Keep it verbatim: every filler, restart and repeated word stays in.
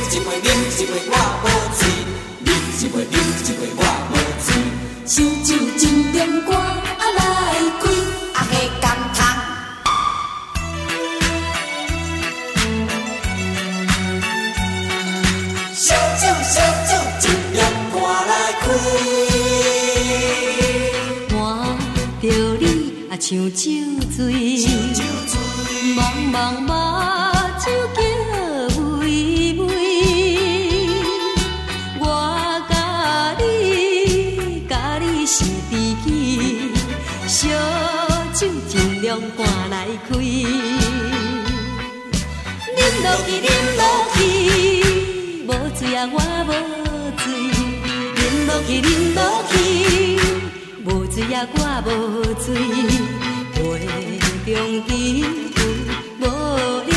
一杯啉一杯我无醉，啉一杯啉一杯我无醉。烧酒真点歌啊来开，啊下甘汤。烧酒烧酒真点歌来开， 换着你啊像酒醉，茫茫目睭叫微微，我甲你甲你是知己，烧酒尽量赶来开，啉落去啉落去，无醉啊我无醉，啉落去啉落去，无醉啊我无醉，杯中只有无。